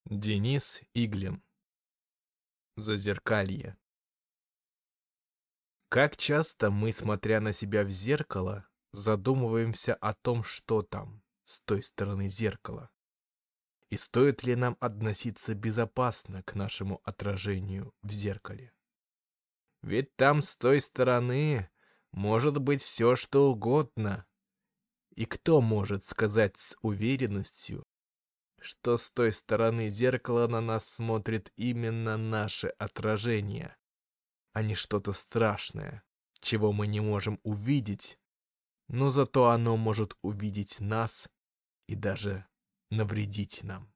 Денис Иглин. Зазеркалье. Как часто мы, смотря на себя в зеркало, задумываемся о том, что там, с той стороны зеркала. И стоит ли нам относиться безопасно к нашему отражению в зеркале? Ведь там, с той стороны, может быть все, что угодно. И кто может сказать с уверенностью, что с той стороны зеркала на нас смотрит именно наше отражение, а не что-то страшное, чего мы не можем увидеть, но зато оно может увидеть нас и даже навредить нам.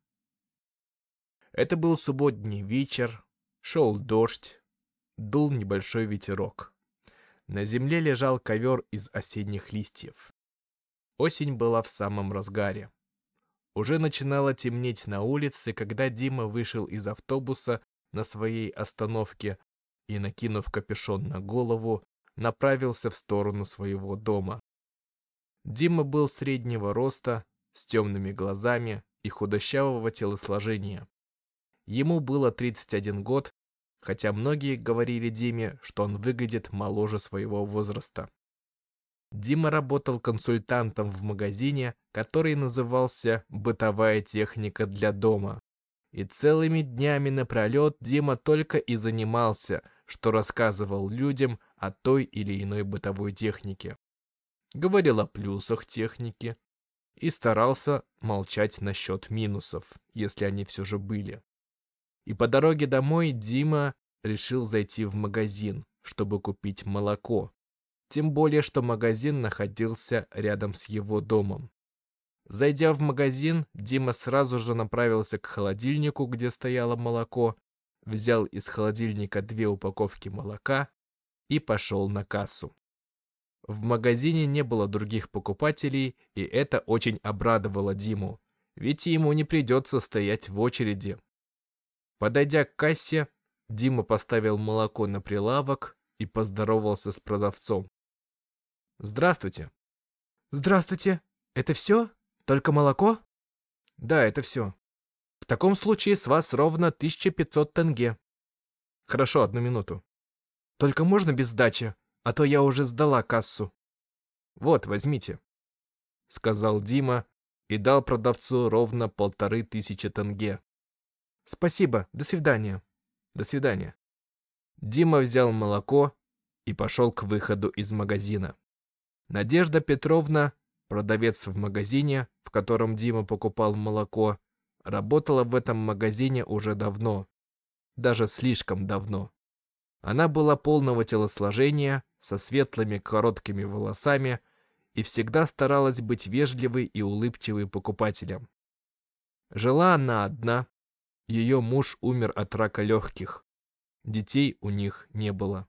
Это был субботний вечер, шел дождь, дул небольшой ветерок. На земле лежал ковер из осенних листьев. Осень была в самом разгаре. Уже начинало темнеть на улице, когда Дима вышел из автобуса на своей остановке и, накинув капюшон на голову, направился в сторону своего дома. Дима был среднего роста, с темными глазами и худощавого телосложения. Ему было 31 год, хотя многие говорили Диме, что он выглядит моложе своего возраста. Дима работал консультантом в магазине, который назывался «Бытовая техника для дома». И целыми днями напролет Дима только и занимался, что рассказывал людям о той или иной бытовой технике. Говорил о плюсах техники и старался молчать насчет минусов, если они все же были. И по дороге домой Дима решил зайти в магазин, чтобы купить молоко. Тем более, что магазин находился рядом с его домом. Зайдя в магазин, Дима сразу же направился к холодильнику, где стояло молоко, взял из холодильника 2 упаковки молока и пошел на кассу. В магазине не было других покупателей, и это очень обрадовало Диму, ведь ему не придется стоять в очереди. Подойдя к кассе, Дима поставил молоко на прилавок и поздоровался с продавцом. «Здравствуйте». «Здравствуйте. Это все? Только молоко?» «Да, это все. В таком случае с вас ровно 1500 тенге». «Хорошо, 1 минуту. Только можно без сдачи, а то я уже сдала кассу». «Вот, возьмите», — сказал Дима и дал продавцу ровно 1500 тенге. «Спасибо, до свидания». «До свидания». Дима взял молоко и пошел к выходу из магазина. Надежда Петровна, продавец в магазине, в котором Дима покупал молоко, работала в этом магазине уже давно, даже слишком давно. Она была полного телосложения, со светлыми короткими волосами и всегда старалась быть вежливой и улыбчивой покупателям. Жила она одна, ее муж умер от рака легких, детей у них не было.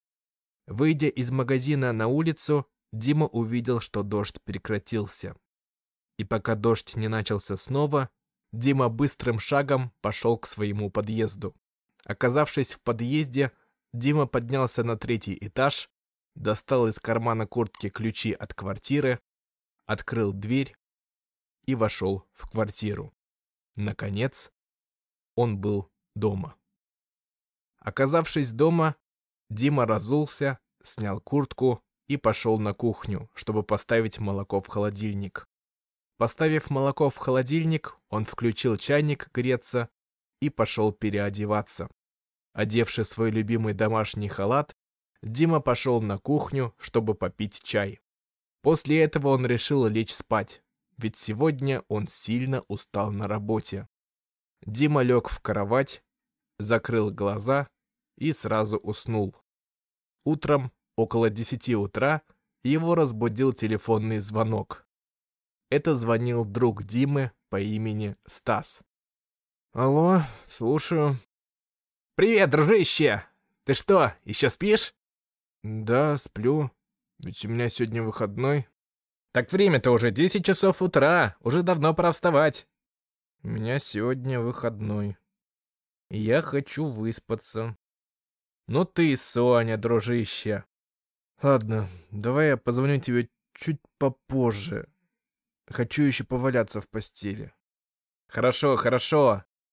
Выйдя из магазина на улицу, Дима увидел, что дождь прекратился. И пока дождь не начался снова, Дима быстрым шагом пошел к своему подъезду. Оказавшись в подъезде, Дима поднялся на 3-й этаж, достал из кармана куртки ключи от квартиры, открыл дверь и вошел в квартиру. Наконец, он был дома. Оказавшись дома, Дима разулся, снял куртку и пошел на кухню, чтобы поставить молоко в холодильник. Поставив молоко в холодильник, он включил чайник греться и пошел переодеваться. Одевши свой любимый домашний халат, Дима пошел на кухню, чтобы попить чай. После этого он решил лечь спать, ведь сегодня он сильно устал на работе. Дима лег в кровать, закрыл глаза и сразу уснул. Утром, около 10 утра, его разбудил телефонный звонок. Это звонил друг Димы по имени Стас. «Алло, слушаю». «Привет, дружище! Ты что, еще спишь?» «Да, сплю. Ведь у меня сегодня выходной». «Так время-то уже 10 часов утра, уже давно пора вставать». «У меня сегодня выходной. И я хочу выспаться». «Ну ты, Соня, дружище». «Ладно, давай я позвоню тебе чуть попозже. Хочу еще поваляться в постели». «Хорошо, хорошо.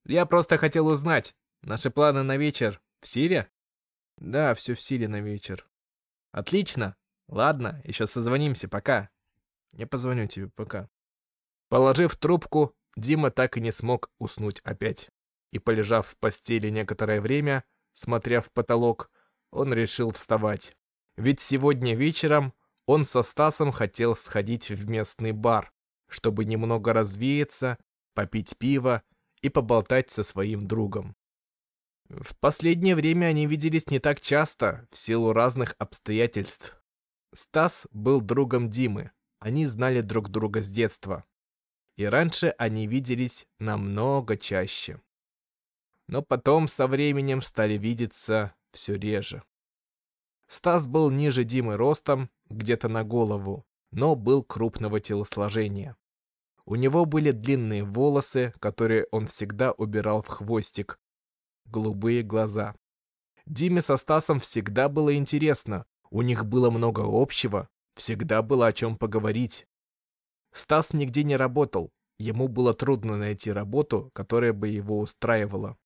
Я просто хотел узнать, наши планы на вечер в силе? Да, все в силе на вечер. Отлично. Ладно, еще созвонимся, пока. Я позвоню тебе, пока. Положив трубку, Дима так и не смог уснуть опять. И, полежав в постели некоторое время, смотря в потолок, он решил вставать. Ведь сегодня вечером он со Стасом хотел сходить в местный бар, чтобы немного развеяться, попить пиво и поболтать со своим другом. В последнее время они виделись не так часто, в силу разных обстоятельств. Стас был другом Димы, они знали друг друга с детства. И раньше они виделись намного чаще. Но потом со временем стали видеться все реже. Стас был ниже Димы ростом, где-то на голову, но был крупного телосложения. У него были длинные волосы, которые он всегда убирал в хвостик, голубые глаза. Диме со Стасом всегда было интересно, у них было много общего, всегда было о чем поговорить. Стас нигде не работал, ему было трудно найти работу, которая бы его устраивала.